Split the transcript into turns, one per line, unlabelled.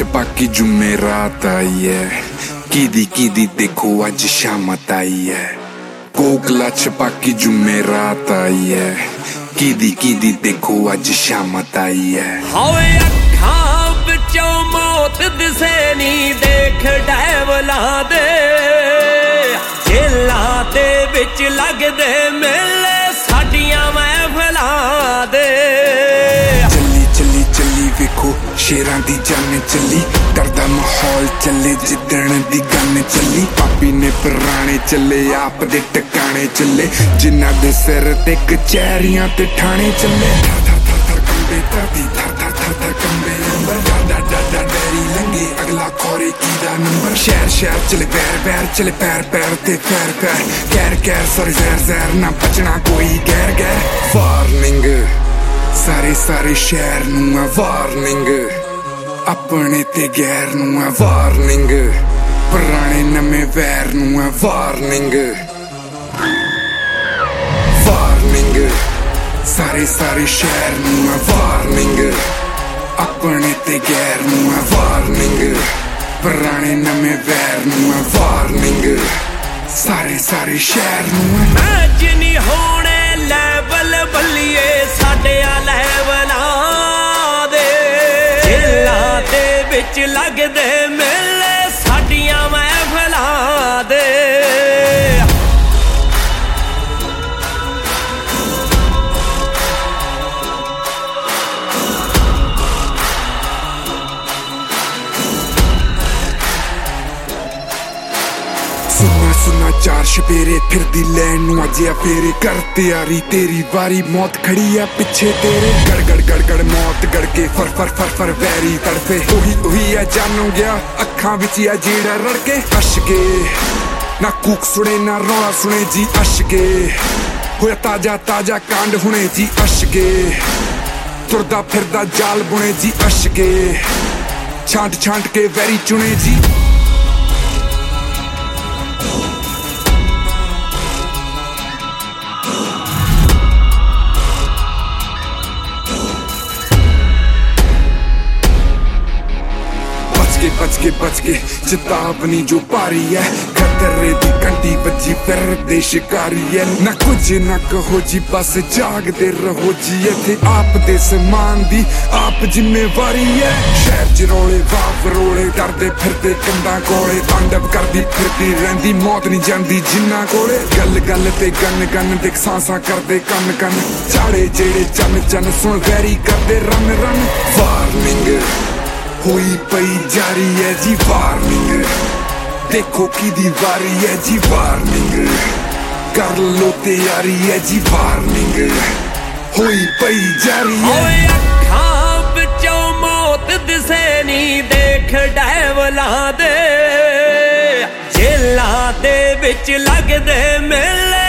बाकी जुमेरात आई है, कीदी देखो अज शामत आई है। कोकला बाकी जुमेरात आई है, कीदी देखो अज शामत आई है।
होए अखां विचों मौत दिसे नी देख डैवला दे, जेलां दे विच लगदे मेले साडियां महफिलां दे।
चली वेखो शेरां दी जान चली, डरदा माहौल चले जिदण दी गन चली। पापी ने पुराने चले आप दे टकाने चले, जिन्हां दे सिर ते कचहरियां ते ठाणे चले। थर थर थर कंबे धरती, थर थर कंबे अंबर। डा डैरी लंघे अगला खोरे कीदा नंबर। शहर चले बैर चले पैर ते पैर कैर सॉरी जहर ना बचना कोई गैर। वार्निंग सारे शहर नूं है वार्निंग, अपने ते गैर नूं है वार्निंग, पुराने नमें वैर नूं है वार्निंग। सारे शहर नूं है वार्निंग, अपने ते गैर नूं है वार्निंग, पुराने नमें वैर नूं है वार्निंग। सारे शहर नूं है।
मैच नहीं होने लेवल बल्लिए साडे लेवलां दे, जेलां दे विच लगदे मेले साडियां महफिलां दे।
सुना चार छपेरे फिरदी लैन नूं अजिया फेरे। कर तैयारी तेरी वारी मौत खड़ी है पिछे तेरे। गड़ मौत गड़के फर वैरी तड़फे। ओही है जानू गया अखां विच है जेड़ा रड़के। अशके ना कूक सुने ना रौला सुने जी अशके, होया ताजा कांड हुणे जी अशके। तुरदा फिरदा जाल बुने जी अशके, छांट के वैरी चुने जी। बच के चेतावनी जो पारी है, खतरे दी घंटी बजी फिरदे शिकारी है। ना कुछ ना कहो जी बस जागदे रहो जी, इत्थे आप दे समान दी आप जिम्मेवारी है। शहर च रोले वावरोले डरदे फिरदे कंधां कोले, तांडव करदी फिरदी रहिंदी मौत नहीं जांदी जिन्हां कोले। गल ते गन देख सांसां करदे कन चाड़े जेड़े चन सुन वैरी करदे रन। वार्निंग हुई पई जारी है जी वार्निंग, देखो की दीवारी है जी वार्निंग, कर लो तैयारी है जी वार्निंग, हुई पई जारी है।
ओए अखां विचों मौत दिसे नी देख डैवलां दे, जेलां दे विच लगदे मेले